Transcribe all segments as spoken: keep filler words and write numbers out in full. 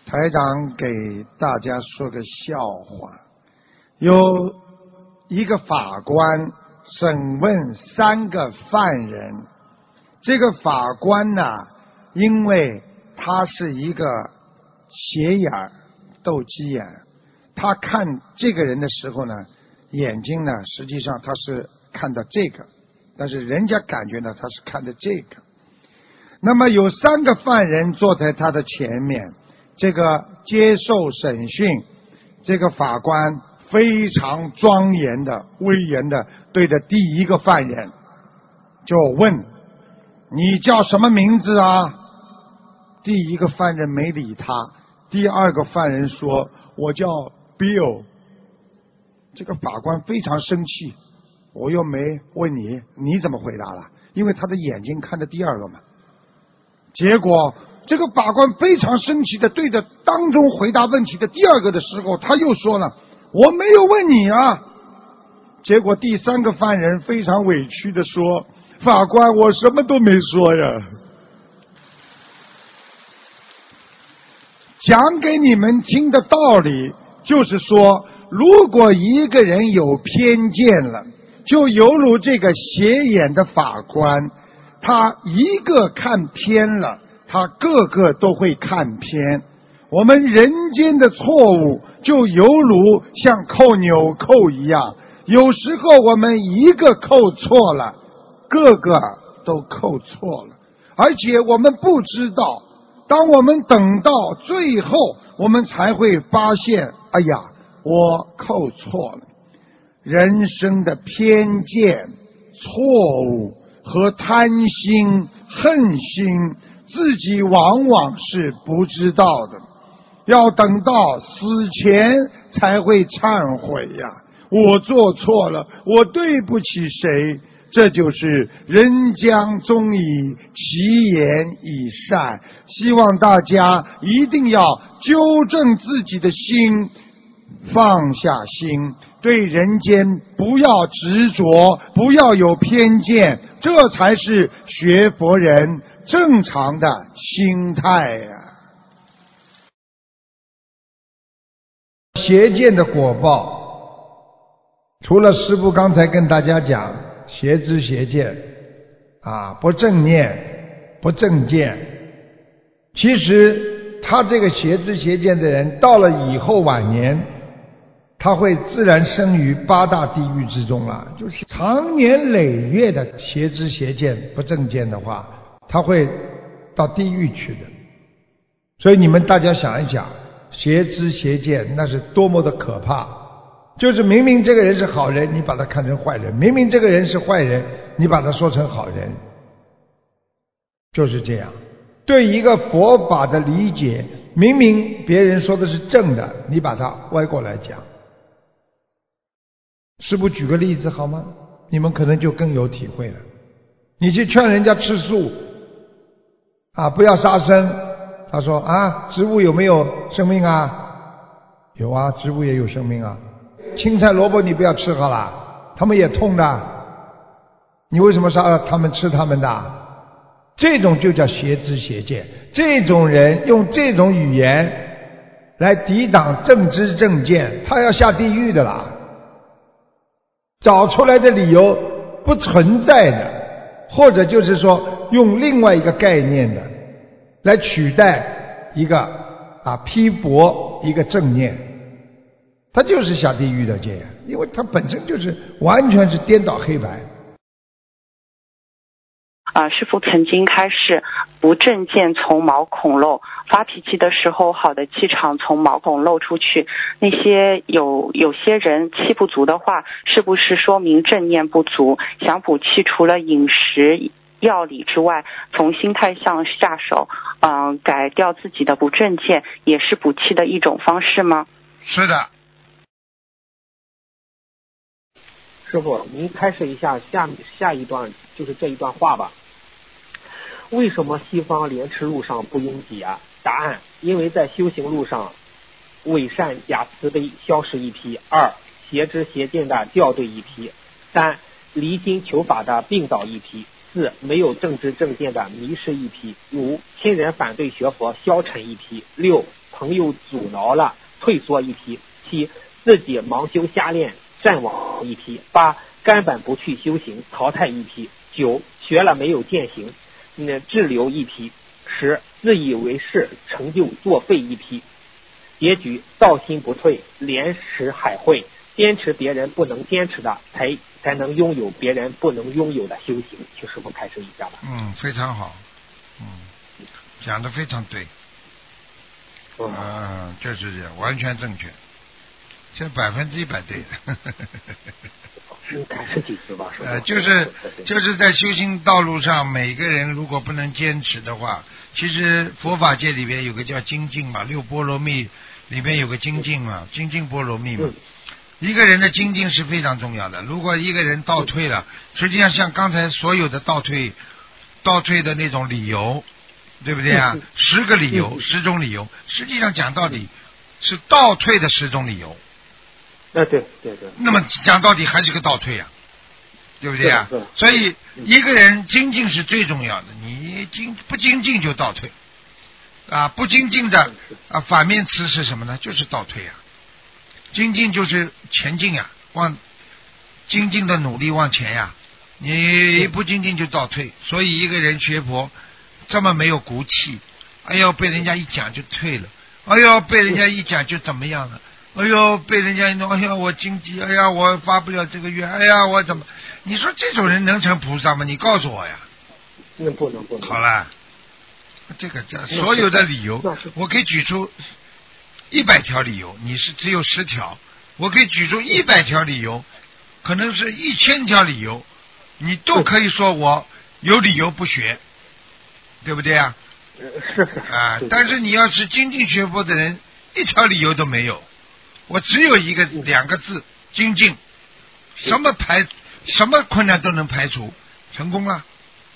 台长给大家说个笑话，有一个法官审问三个犯人，这个法官呢，因为他是一个斜眼斗鸡眼，他看这个人的时候呢，眼睛呢实际上他是看的这个，但是人家感觉呢他是看的这个。那么有三个犯人坐在他的前面，这个接受审讯，这个法官非常庄严的威严的对着第一个犯人就问，你叫什么名字啊？第一个犯人没理他，第二个犯人说，我叫 Bill。 这个法官非常生气，我又没问你，你怎么回答了？因为他的眼睛看着第二个嘛。结果这个法官非常生气的对着当中回答问题的第二个的时候，他又说了，我没有问你啊。结果第三个犯人非常委屈的说，法官，我什么都没说呀。讲给你们听的道理就是说，如果一个人有偏见了，就犹如这个斜眼的法官，他一个看偏了，他个个都会看偏。我们人间的错误就犹如像扣纽扣一样，有时候我们一个扣错了，个个都扣错了，而且我们不知道，当我们等到最后，我们才会发现，哎呀，我扣错了。人生的偏见、错误和贪心、恨心，自己往往是不知道的，要等到死前才会忏悔呀。我做错了，我对不起谁？这就是人将终以其言以善。希望大家一定要纠正自己的心，放下心，对人间不要执着，不要有偏见，这才是学佛人正常的心态呀。邪见的果报，除了师父刚才跟大家讲邪知邪见啊，不正念不正见，其实他这个邪知邪见的人到了以后晚年，他会自然生于八大地狱之中了。就是长年累月的邪知邪见不正见的话，他会到地狱去的。所以你们大家想一想，邪知邪见那是多么的可怕。就是明明这个人是好人，你把他看成坏人；明明这个人是坏人，你把他说成好人。就是这样，对一个佛法的理解，明明别人说的是正的，你把它歪过来讲。师父举个例子好吗？你们可能就更有体会了。你去劝人家吃素啊，不要杀生，他说啊，植物有没有生命啊？有啊，植物也有生命啊。青菜萝卜你不要吃好了，他们也痛的，你为什么杀他们吃他们的？这种就叫邪知邪见。这种人用这种语言来抵挡正知正见，他要下地狱的啦。找出来的理由不存在的，或者就是说用另外一个概念的来取代一个啊批驳一个正念，他就是下地狱的这样，因为他本身就是完全是颠倒黑白。 啊、呃，师父曾经开示，不正见从毛孔漏，发脾气的时候，好的气场从毛孔漏出去。那些有有些人气不足的话，是不是说明正念不足？想补气，除了饮食药理之外，从心态上下手，嗯、呃，改掉自己的不正见，也是补气的一种方式吗？ 是的。 师父，您开示一下下下一段，就是这一段话吧。为什么西方莲池路上不拥挤啊？答案：因为在修行路上，伪善假慈悲消失一批；二，邪知邪见的校对一批；三，离心求法的病倒一批；四，没有正知正见的迷失一批；五，亲人反对学佛消沉一批；六， 朋友阻挠了，退缩一批；七自己忙修瞎练，战往一批；八根本不去修行，淘汰一批；九学了没有践行，嗯，滞留一批；十自以为是，成就作废一批。结局道心不退，莲池海会，坚持别人不能坚持的，才才能拥有别人不能拥有的修行。请师父开示一下吧。 嗯，非常好，嗯，讲得非常对， 嗯， 嗯，就是这样，完全正确，这百分之一百对的。 开示几次吧，师父。 呃，就是就是在修行道路上，每个人如果不能坚持的话，其实佛法界里边有个叫精进嘛，六波罗蜜里边有个精进嘛，精进波罗蜜嘛。 嗯一个人的精进是非常重要的。如果一个人倒退了，实际上像刚才所有的倒退、倒退的那种理由，对不对啊？ 嗯、 十个理由、嗯、十种理由，实际上讲到底是倒退的十种理由。 啊，对对对。 那么讲到底还是个倒退啊，对不对啊？所以一个人精进是最重要的，你精不精进就倒退啊，不精进的啊反面词是什么呢？就是倒退啊。精进就是前进呀，往精进的努力往前呀，你一不精进就倒退。所以一个人学佛这么没有骨气，哎呦被人家一讲就退了，哎呦被人家一讲就怎么样了，哎呦被人家一弄，哎呀我经济，哎呀我发不了这个愿，哎呀我怎么？你说这种人能成菩萨吗？你告诉我呀。 那不能不能。 好了，这个这所有的理由，我可以举出一百条理由，你是只有十条，我可以举出一百条理由，可能是一千条理由，你都可以说我有理由不学，对不对啊？ 是是啊，但是你要是精进学佛的人，一条理由都没有，我只有一个两个字：精进。什么排什么困难都能排除，成功了。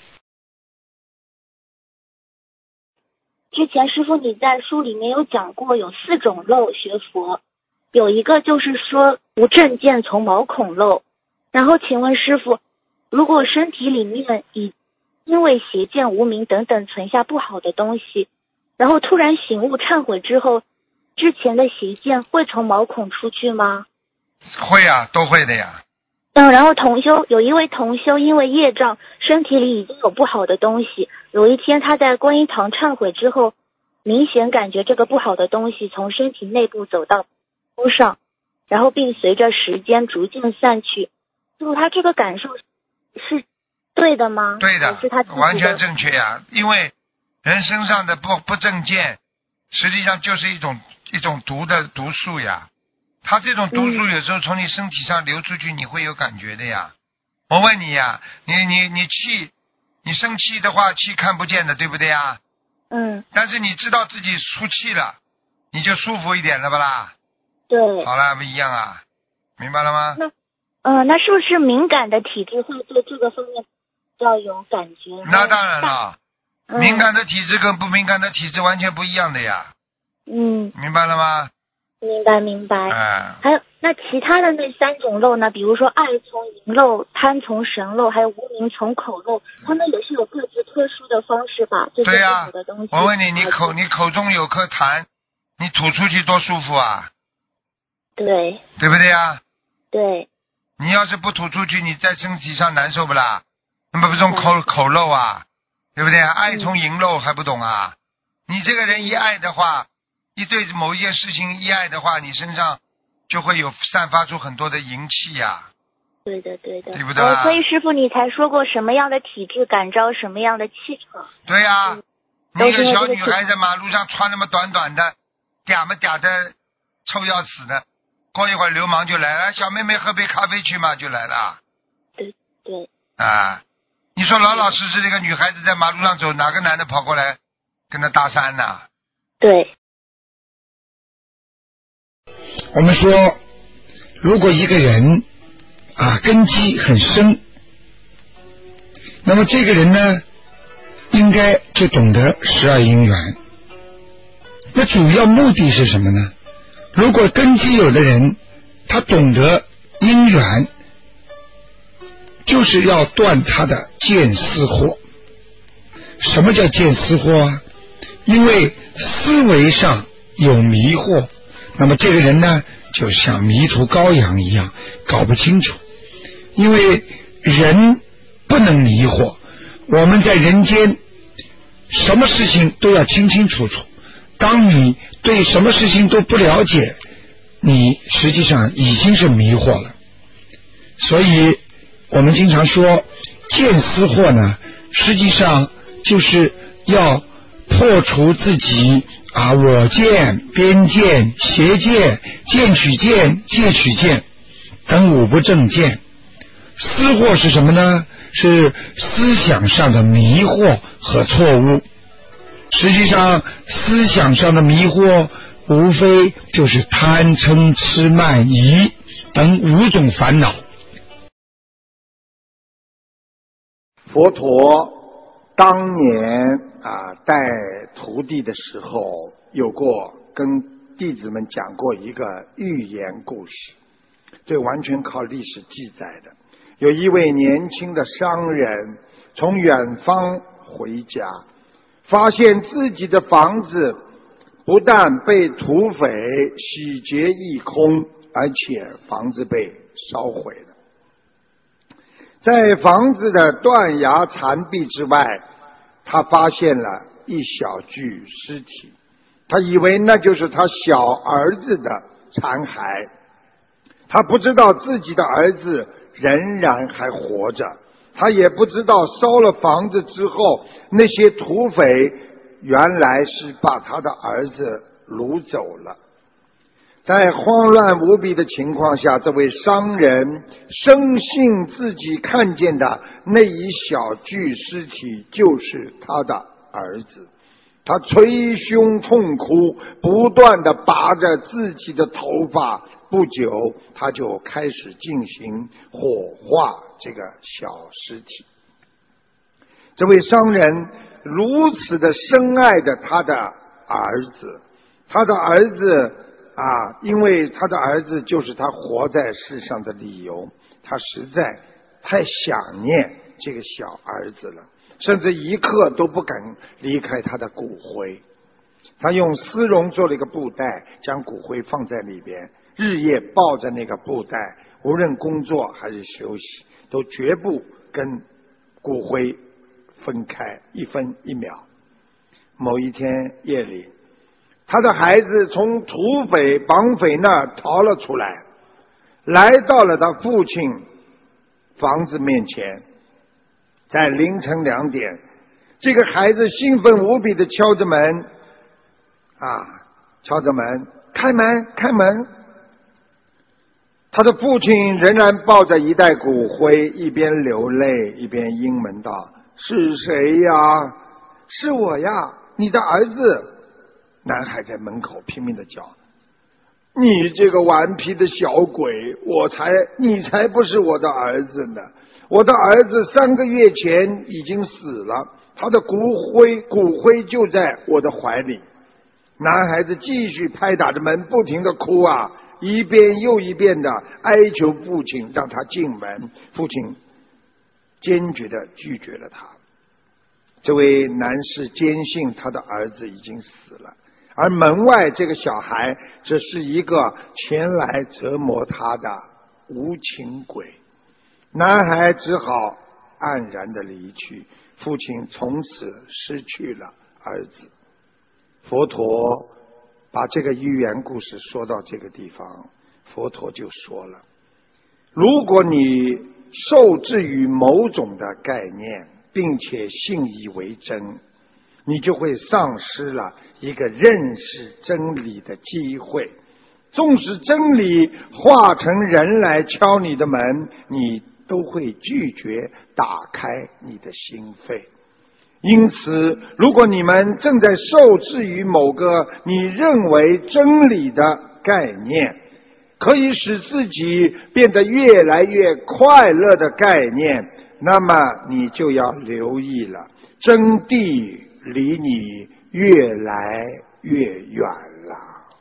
之前师父你在书里面有讲过，有四种漏学佛，有一个就是说无正见从毛孔漏。然后请问师父，如果身体里面已因为邪见无明等等存下不好的东西，然后突然醒悟忏悔之后，之前的邪见会从毛孔出去吗？ 会啊，都会的呀。 嗯，然后同修有一位同修因为业障，身体里已经有不好的东西，有一天他在观音堂忏悔之后，明显感觉这个不好的东西从身体内部走到头上，然后并随着时间逐渐散去。就他这个感受是对的吗？ 对的， 是他完全正确呀。因为人身上的不不正见，实际上就是一种一种毒的毒素呀。它这种毒素有时候从你身体上流出去，你会有感觉的呀。我问你呀，你你你气，你生气的话，气看不见的，对不对呀？ 嗯。 但是你知道自己出气了，你就舒服一点了吧啦？ 对。 好了，不一样啊，明白了吗？ 那，呃，那是不是敏感的体质会对这个方面比较有感觉？ 那当然了， 嗯、 敏感的体质跟不敏感的体质完全不一样的呀。 嗯。 明白了吗？ 明白明白。 哎， 还有那其他的那三种漏呢？比如说爱从淫漏、贪从神漏，还有无明从口漏，他们也是有各自特殊的方式吧？这些不好的东西。 对呀、啊，我问你，你口你口中有颗痰，你吐出去多舒服啊？ 对。 对不对呀？ 对。 你要是不吐出去，你在身体上难受不啦？那么不是种口口漏啊？对不对啊？爱从淫漏还不懂啊？你这个人一爱的话。一对某一件事情依爱的话，你身上就会有散发出很多的淫气呀、啊。 对的，对的， 对不对、啊？ 所以师父你才说过什么样的体质感召什么样的气场。 对呀、啊嗯， 你一个小女孩在马路上穿那么短短的，嗲么嗲的，臭要死的，过一会儿流氓就来了，小妹妹喝杯咖啡去嘛，就来了。 对对。 啊，你说老老实实这个女孩子在马路上走，哪个男的跑过来跟她搭讪呢？ 对。 我们说，如果一个人啊根基很深，那么这个人呢，应该就懂得十二因缘。那主要目的是什么呢？如果根基有的人，他懂得因缘，就是要断他的见思惑。什么叫见思惑啊？因为思维上有迷惑，那么这个人呢就像迷途羔羊一样，搞不清楚。因为人不能迷惑，我们在人间什么事情都要清清楚楚。当你对什么事情都不了解，你实际上已经是迷惑了。所以我们经常说见思惑呢，实际上就是要破除自己啊我见、边见、邪见、见取见、戒取见等五不正见。思惑是什么呢？是思想上的迷惑和错误。实际上思想上的迷惑无非就是贪嗔痴慢疑等五种烦恼。佛陀当年啊带徒弟的时候，有过跟弟子们讲过一个寓言故事，这完全靠历史记载的。有一位年轻的商人从远方回家，发现自己的房子不但被土匪洗劫一空，而且房子被烧毁了。在房子的断崖残壁之外，他发现了一小具尸体，他以为那就是他小儿子的残骸。他不知道自己的儿子仍然还活着，他也不知道烧了房子之后，那些土匪原来是把他的儿子掳走了。在慌乱无比的情况下，这位商人深信自己看见的那一小具尸体就是他的儿子，他捶胸痛哭，不断地拔着自己的头发，不久他就开始进行火化这个小尸体。这位商人如此的深爱着他的儿子，他的儿子啊，因为他的儿子就是他活在世上的理由，他实在太想念这个小儿子了，甚至一刻都不敢离开他的骨灰。他用丝绒做了一个布袋，将骨灰放在里边，日夜抱着那个布袋，无论工作还是休息，都绝不跟骨灰分开一分一秒。某一天夜里，他的孩子从土匪绑匪那儿逃了出来，来到了他父亲房子面前。在凌晨两点，这个孩子兴奋无比地敲着门啊，敲着门，开门，开门。他的父亲仍然抱着一袋骨灰，一边流泪一边应门道：“是谁呀？”“是我呀，你的儿子。”男孩在门口拼命地叫：“你这个顽皮的小鬼，我才，你才不是我的儿子呢！我的儿子三个月前已经死了，他的骨灰骨灰就在我的怀里。”男孩子继续拍打着门，不停地哭啊，一遍又一遍地哀求父亲让他进门。父亲坚决地拒绝了他。这位男士坚信他的儿子已经死了，而门外这个小孩只是一个前来折磨他的无情鬼。男孩只好黯然地离去，父亲从此失去了儿子。佛陀把这个寓言故事说到这个地方，佛陀就说了，如果你受制于某种的概念，并且信以为真，你就会丧失了一个认识真理的机会。纵使真理化成人来敲你的门，你都会拒绝打开你的心扉。因此，如果你们正在受制于某个你认为真理的概念，可以使自己变得越来越快乐的概念，那么你就要留意了，真谛离你越来越远了。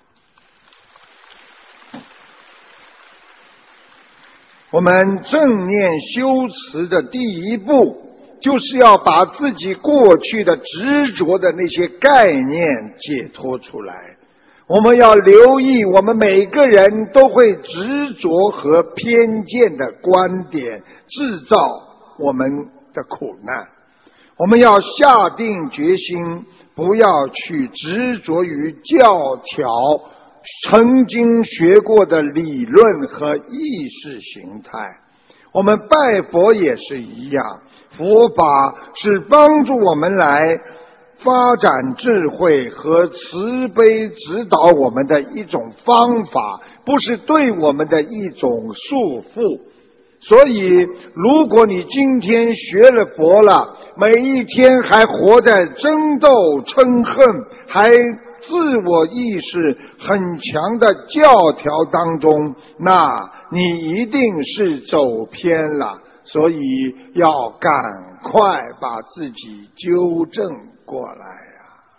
我们正念修持的第一步，就是要把自己过去的执着的那些概念解脱出来。 我们要留意，我们每个人都会执着和偏见的观点制造我们的苦难。我们要下定决心，不要去执着于教条曾经学过的理论和意识形态。我们拜佛也是一样，佛法是帮助我们来发展智慧和慈悲指导我们的一种方法，不是对我们的一种束缚。所以如果你今天学了佛了，每一天还活在争斗嗔恨还自我意识很强的教条当中，那你一定是走偏了。所以要赶快把自己纠正过来呀！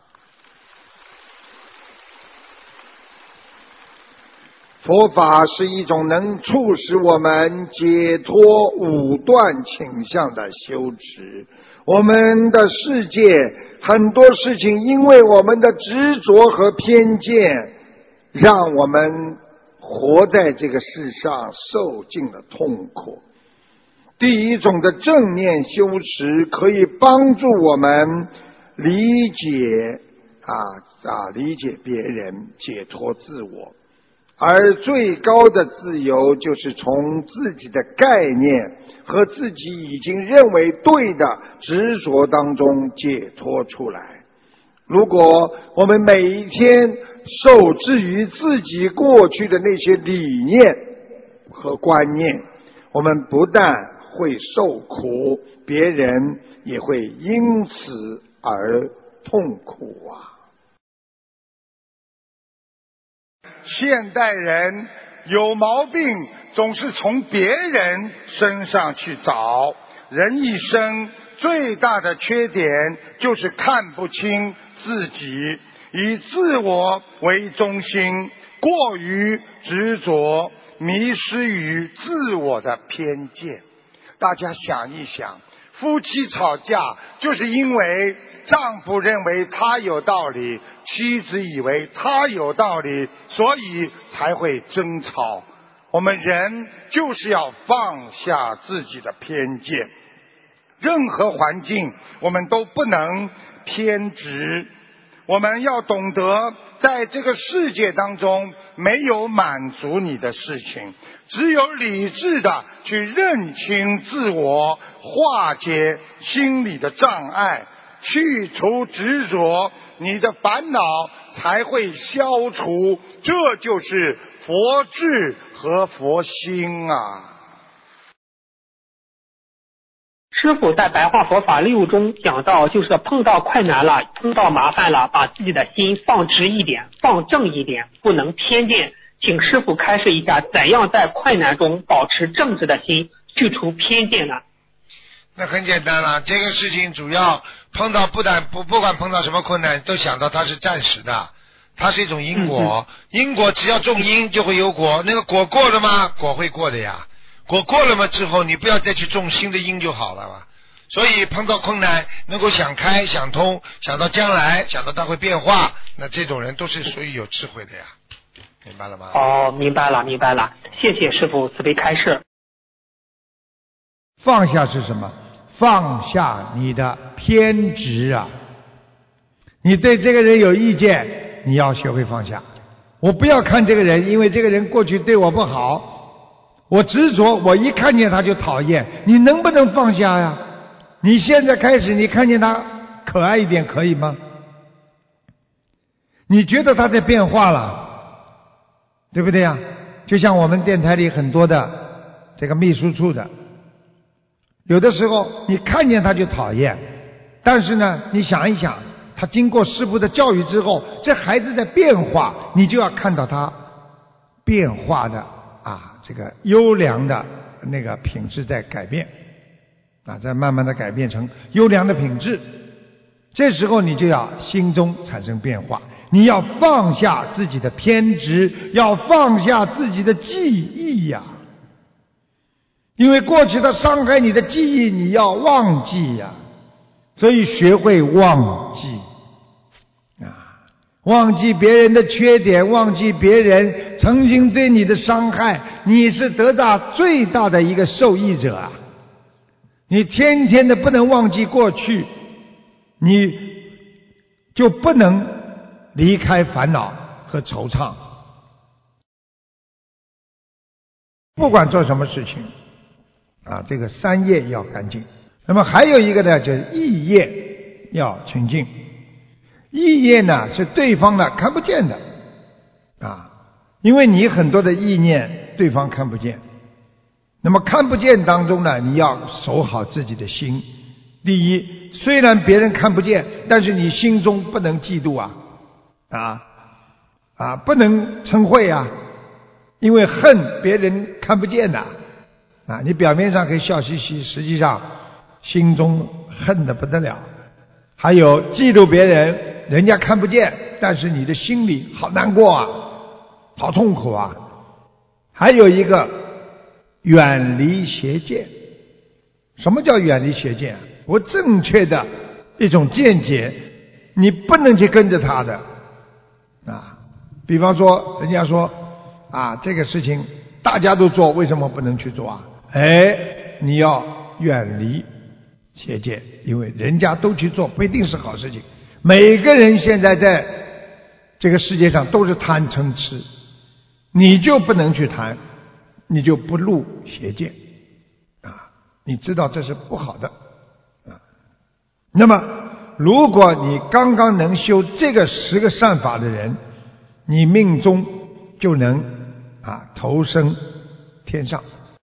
佛法是一种能促使我们解脱五断倾向的修持。我们的世界很多事情，因为我们的执着和偏见，让我们活在这个世上受尽了痛苦。第一种的正念修持可以帮助我们理解啊啊理解别人，解脱自我。而最高的自由就是从自己的概念和自己已经认为对的执着当中解脱出来。如果我们每一天受制于自己过去的那些理念和观念，我们不但会受苦，别人也会因此而痛苦啊！现代人有毛病总是从别人身上去找，人一生最大的缺点就是看不清自己，以自我为中心，过于执着，迷失于自我的偏见。大家想一想，夫妻吵架就是因为丈夫认为他有道理，妻子以为他有道理，所以才会争吵。我们人就是要放下自己的偏见，任何环境我们都不能偏执。我们要懂得在这个世界当中没有满足你的事情，只有理智的去认清自我，化解心理的障碍，去除执着，你的烦恼才会消除。这就是佛智和佛心啊！ 师父在白话佛法六中讲到，就是碰到困难了，碰到麻烦了，把自己的心放直一点，放正一点，不能偏见。请师父开示一下，怎样在困难中保持正直的心，去除偏见呢？ 那很简单了，这个事情主要碰到不但不不管碰到什么困难，都想到它是暂时的，它是一种因果。嗯、因果只要种因就会有果，那个果过了吗？果会过的呀。果过了嘛之后，你不要再去种新的因就好了嘛。所以碰到困难能够想开想通，想到将来，想到它会变化，那这种人都是属于有智慧的呀。明白了吗？ 哦，明白了明白了，谢谢师父慈悲开示。 放下是什么？放下你的偏执啊！你对这个人有意见，你要学会放下。我不要看这个人，因为这个人过去对我不好，我执着，我一看见他就讨厌。你能不能放下呀？你现在开始，你看见他可爱一点可以吗？你觉得他在变化了，对不对呀？就像我们电台里很多的这个秘书处的，有的时候你看见他就讨厌，但是呢，你想一想，他经过师父的教育之后，这孩子在变化，你就要看到他变化的啊，这个优良的那个品质在改变啊，在慢慢的改变成优良的品质。这时候你就要心中产生变化，你要放下自己的偏执，要放下自己的记忆呀、啊。因为过去的伤害你的记忆，你要忘记呀、啊。所以学会忘记啊， 忘记别人的缺点，忘记别人曾经对你的伤害，你是得到最大的一个受益者啊！你天天的不能忘记过去，你就不能离开烦恼和惆怅。不管做什么事情啊，这个三业要干净。那么还有一个呢，就是意业要清净。意业呢是对方呢看不见的啊，因为你很多的意念对方看不见。那么看不见当中呢，你要守好自己的心。第一，虽然别人看不见，但是你心中不能嫉妒啊啊啊，不能嗔恚啊，因为恨别人看不见的啊，你表面上可以笑嘻嘻，实际上心中恨得不得了。还有嫉妒别人，人家看不见，但是你的心里好难过啊，好痛苦啊。还有一个远离邪见。什么叫远离邪见？不正确的一种见解，你不能去跟着他的啊。比方说人家说啊，这个事情大家都做，为什么不能去做啊？哎，你要远离邪见，因为人家都去做不一定是好事情。每个人现在在这个世界上都是贪嗔痴，你就不能去贪，你就不入邪见啊！你知道这是不好的啊。那么如果你刚刚能修这个十个善法的人，你命中就能啊投生天上。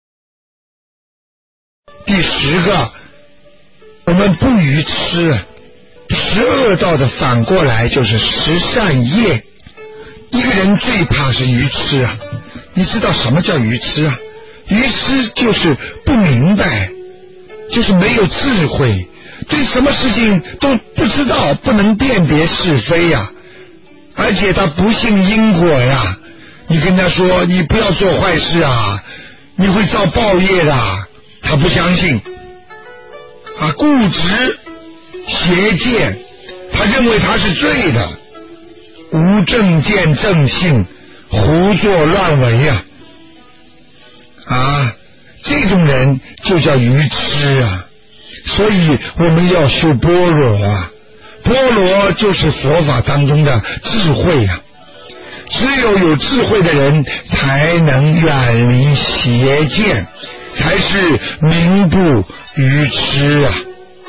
第十个，我们不愚痴。十恶道的反过来就是十善业。一个人最怕是愚痴啊！你知道什么叫愚痴啊？愚痴就是不明白，就是没有智慧，对什么事情都不知道，不能辨别是非呀、啊。而且他不信因果呀。你跟他说你不要做坏事啊，你会遭报业的，他不相信啊，固执邪见，他认为他是对的，无正见正信，胡作乱为呀、啊！啊，这种人就叫愚痴啊！所以我们要修般若啊，般若就是佛法当中的智慧啊！只有有智慧的人才能远离邪见，才是名不愚痴啊！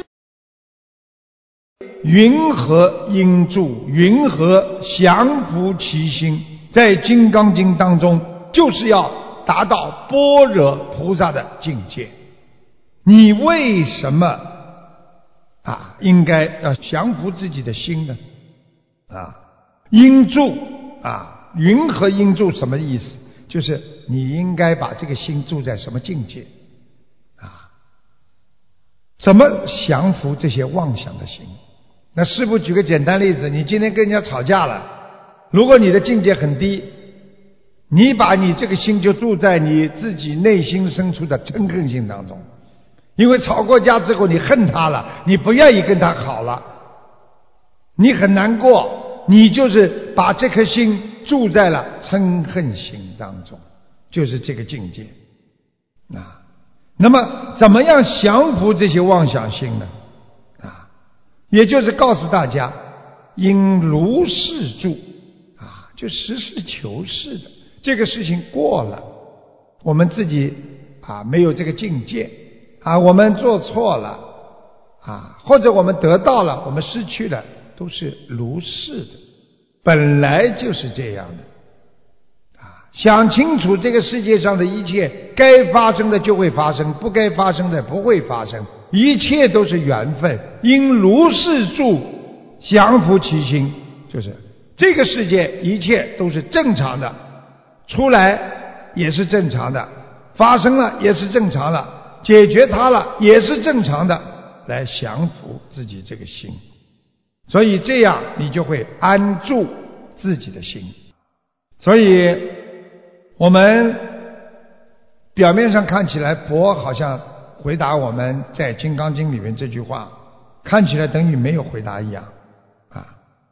云何应住？云何降伏其心？在《金刚经》当中，就是要达到般若菩萨的境界。你为什么啊应该要降伏自己的心呢？啊，应住啊，云何应住什么意思？就是你应该把这个心住在什么境界啊？怎么降服这些妄想的心？那师父举个简单例子，你今天跟人家吵架了，如果你的境界很低，你把你这个心就住在你自己内心深处的嗔恨心当中，因为吵过架之后你恨他了，你不愿意跟他好了，你很难过，你就是把这颗心住在了嗔恨心当中，就是这个境界啊。那么怎么样降服这些妄想心呢？也就是告诉大家，应如是住啊，就实事求是的。这个事情过了，我们自己啊没有这个境界啊，我们做错了啊，或者我们得到了，我们失去了，都是如是的，本来就是这样的啊。想清楚这个世界上的一切，该发生的就会发生，不该发生的不会发生。一切都是缘分，应如是住，降伏其心。就是这个世界一切都是正常的，出来也是正常的，发生了也是正常的，解决它了也是正常的，来降服自己这个心。所以这样你就会安住自己的心。所以我们表面上看起来佛好像回答我们在《金刚经》里面这句话，看起来等于没有回答一样啊。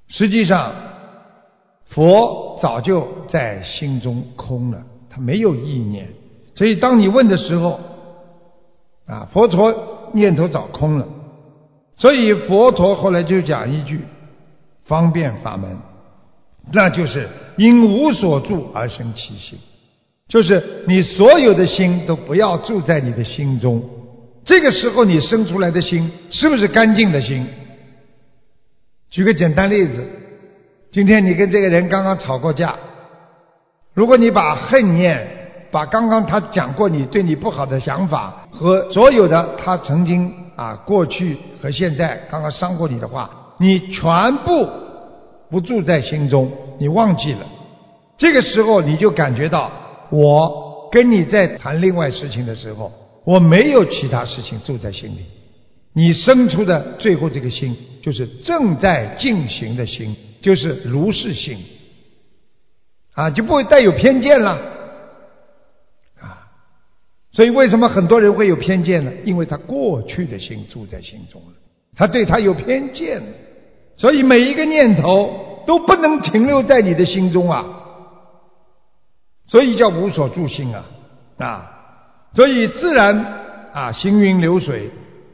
实际上佛早就在心中空了，他没有意念。所以当你问的时候啊，佛陀念头早空了。所以佛陀后来就讲一句方便法门，那就是因无所住而生其心，就是你所有的心都不要住在你的心中。这个时候你生出来的心是不是干净的心？举个简单例子，今天你跟这个人刚刚吵过架，如果你把恨念，把刚刚他讲过你对你不好的想法和所有的他曾经啊过去和现在刚刚伤过你的话，你全部不住在心中，你忘记了。这个时候你就感觉到，我跟你在谈另外事情的时候，我没有其他事情住在心里。你生出的最后这个心就是正在进行的心，就是如是心啊，就不会带有偏见了啊。所以为什么很多人会有偏见呢？因为他过去的心住在心中了，他对他有偏见了。所以每一个念头都不能停留在你的心中啊，所以叫无所住心啊啊。所以自然啊行云流水，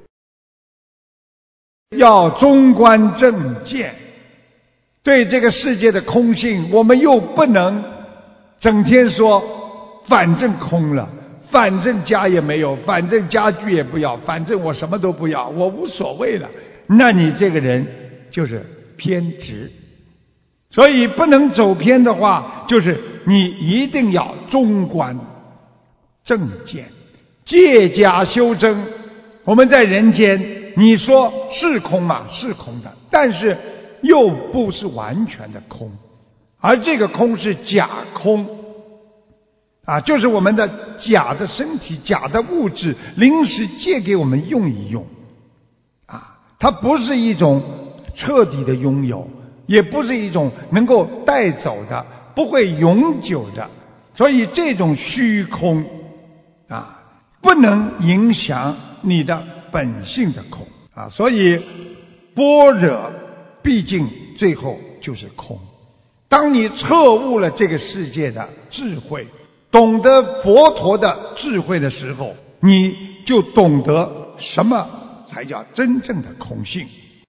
要中观正见。对这个世界的空性，我们又不能整天说反正空了，反正家也没有，反正家具也不要，反正我什么都不要，我无所谓了。那你这个人就是偏执。所以不能走偏的话，就是你一定要中观正见，戒假修真。我们在人间，你说是空嘛？是空的，但是又不是完全的空，而这个空是假空啊，就是我们的假的身体、假的物质临时借给我们用一用啊，它不是一种彻底的拥有，也不是一种能够带走的，不会永久的。所以这种虚空啊，不能影响你的本性的空啊。所以般若毕竟最后就是空。当你彻悟了这个世界的智慧，懂得佛陀的智慧的时候，你就懂得什么才叫真正的空性。